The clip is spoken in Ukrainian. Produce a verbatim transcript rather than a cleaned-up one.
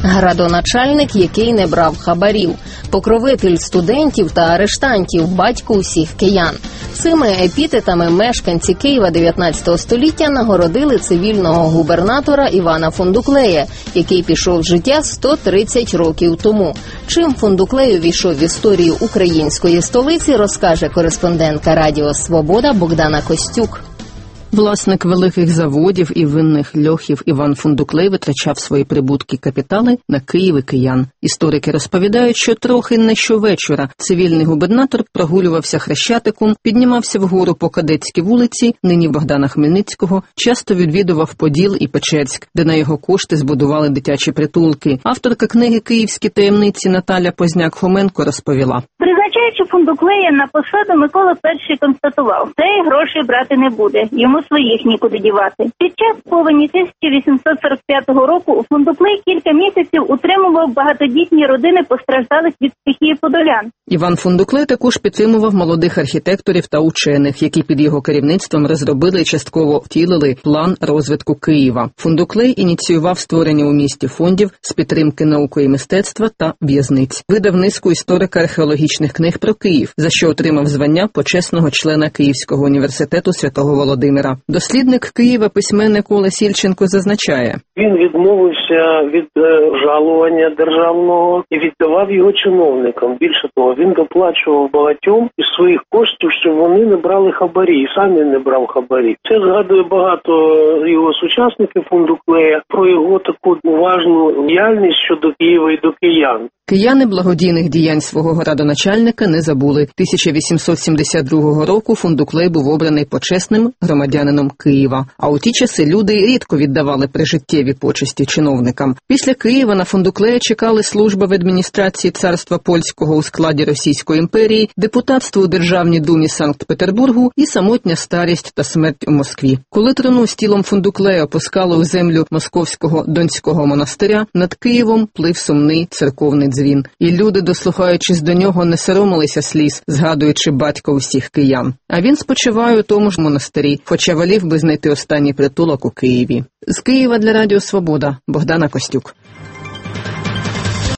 Градоначальник, який не брав хабарів, покровитель студентів та арештантів, батько усіх киян. Цими епітетами мешканці Києва дев'ятнадцятого століття нагородили цивільного губернатора Івана Фундуклея, який пішов з життя сто тридцять років тому. Чим Фундуклей увійшов в історію української столиці, розкаже кореспондентка Радіо Свобода Богдана Костюк. Власник великих заводів і винних льохів Іван Фундуклей витрачав свої прибутки капітали на Київ і киян. Історики розповідають, що трохи не щовечора цивільний губернатор прогулювався Хрещатиком, піднімався вгору по Кадетській вулиці, нині Богдана Хмельницького, часто відвідував Поділ і Печерськ, де на його кошти збудували дитячі притулки. Авторка книги «Київські таємниці» Наталя Позняк-Хоменко розповіла. Призначаючи Фундуклея на посаду, Микола перший констатував, цей грошей брати не буде, йому своїх нікуди дівати. Під час повені тисяча вісімсот сорок п'ятого року Фундуклей кілька місяців утримував багатодітні родини постраждалих від стихії подолян. Іван Фундуклей також підтримував молодих архітекторів та учених, які під його керівництвом розробили і частково втілили план розвитку Києва. Фундуклей ініціював створення у місті фондів з підтримки науки і мистецтва та в'язниць. Видав низку історико-археологічних книг про Київ, за що отримав звання почесного члена Київського університету Святого Володимира. Дослідник Києва, письменник Олесь Ільченко, зазначає. Він відмовився від е, жалування державного і віддавав його чиновникам. Більше того, він доплачував багатьом із своїх коштів, щоб вони не брали хабарі, і сам він не брав хабарі. Це згадує багато його сучасників Фундуклея про його таку уважну діяльність щодо Києва і до киян. Кияни благодійних діянь свого градоначальника не забули. тисяча вісімсот сімдесят другого року Фундуклей був обраний почесним громадянином Києва. А у ті часи люди рідко віддавали прижиттєві почесті чиновникам. Після Києва на Фундуклея чекали служба в адміністрації царства польського у складі Російської імперії, депутатство у Державній думі Санкт-Петербургу і самотня старість та смерть у Москві. Коли труну з тілом Фундуклея опускали у землю Московського Донського монастиря, над Києвом плив сумний церковний дзвін. І люди, дослухаючись до нього, не соромилися сліз, згадуючи батька усіх киян. А він спочиває у тому ж монастирі, хоча волів би знайти останній притулок у Києві. З Києва для Радіо Свобода Богдана Костюк.